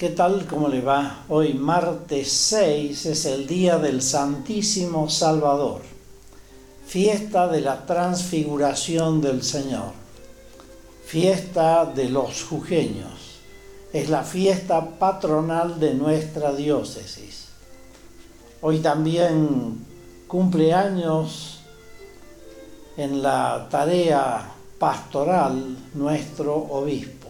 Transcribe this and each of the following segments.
¿Qué tal? ¿Cómo le va? Hoy martes 6 es el día del Santísimo Salvador, fiesta de la transfiguración del Señor, fiesta de los jujeños. Es la fiesta patronal de nuestra diócesis. Hoy también cumple años en la tarea pastoral nuestro obispo.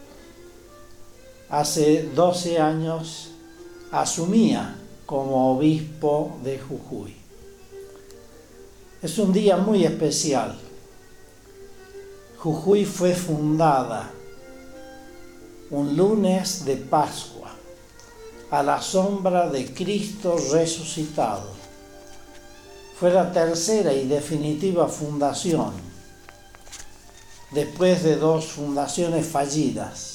Hace 12 años asumía como obispo de Jujuy. Es un día muy especial. Jujuy fue fundada un lunes de Pascua, a la sombra de Cristo resucitado. Fue la tercera y definitiva fundación, después de 2 fundaciones fallidas.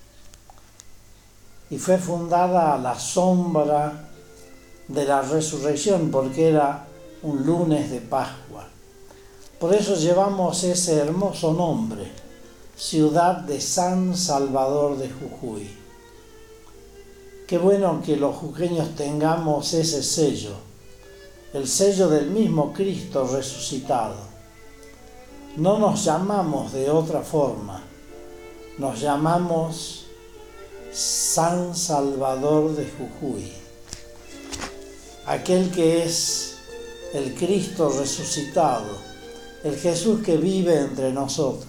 Y fue fundada a la sombra de la resurrección, porque era un lunes de Pascua. Por eso llevamos ese hermoso nombre, Ciudad de San Salvador de Jujuy. Qué bueno que los jujeños tengamos ese sello, el sello del mismo Cristo resucitado. No nos llamamos de otra forma, nos llamamos San Salvador de Jujuy, aquel que es el Cristo resucitado, el Jesús que vive entre nosotros.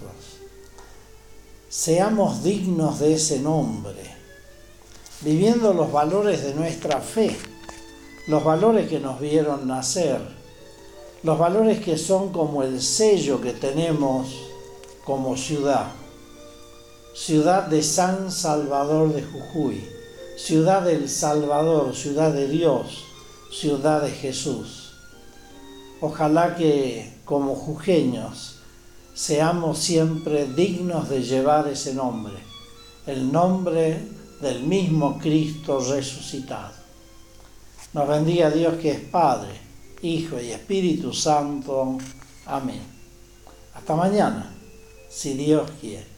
Seamos dignos de ese nombre, viviendo los valores de nuestra fe, los valores que nos vieron nacer, los valores que son como el sello que tenemos como ciudad. Ciudad de San Salvador de Jujuy, ciudad del Salvador, ciudad de Dios, ciudad de Jesús. Ojalá que como jujeños seamos siempre dignos de llevar ese nombre, el nombre del mismo Cristo resucitado. Nos bendiga Dios que es Padre, Hijo y Espíritu Santo. Amén. Hasta mañana, si Dios quiere.